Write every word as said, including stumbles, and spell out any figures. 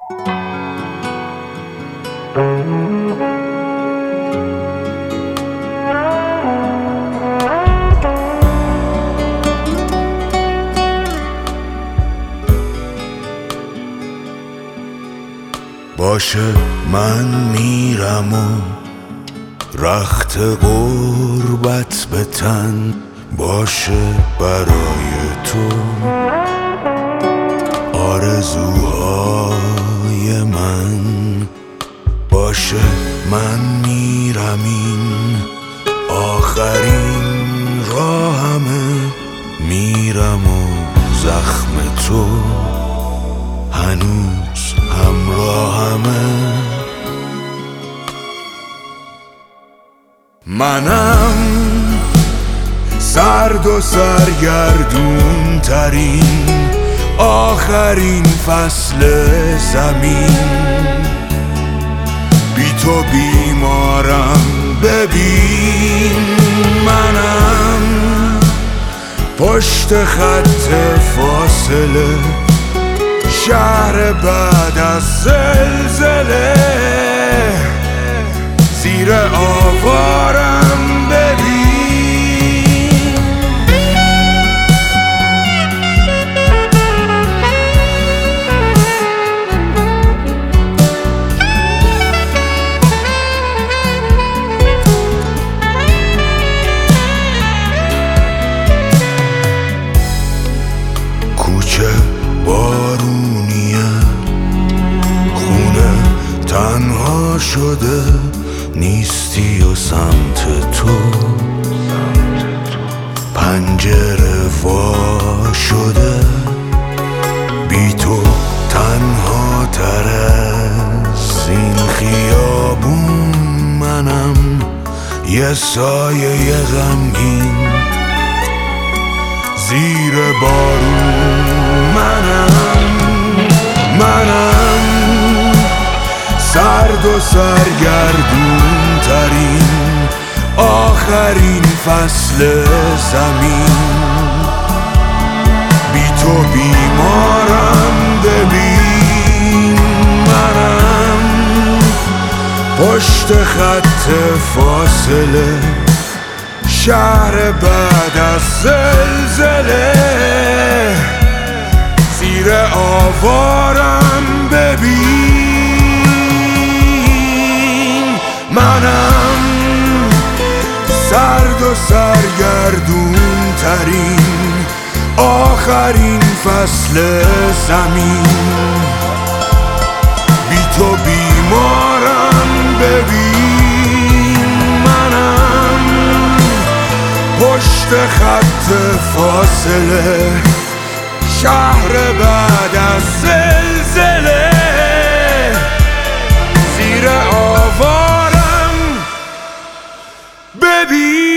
باشه من میرم و رخت غربت به تن باشه برای تو آرزوهای من. باشه من میرم این آخرین راهمه، میرم و زخم تو هنوز همراهمه. منم سرد و سرگردون ترین آخرین فصل زمین، بی تو بیمارم ببین. منم پشت خط فاصله، شهر بعد از زلزله، زیر آوارم ببین. کوچه بارونیه، خونه تنها شده، نیستی و سمت تو پنجره وا شده. بی تو تنها تر از این خیابون، منم یه سایه غمگین زیر بارون. منم منم سرد و سرگردون ترین آخرین فصل زمین، بی تو بیمارم ببین. منم پشت خط فاصله، شهر بعد از زلزله، زیر آوارم ببین. منم سرد و سرگردون ترین آخرین فصل زمین، بی تو بیمارم ببین. منم پشت خط فاصله، شهر بعد از زلزله، زیر آوارم ببین.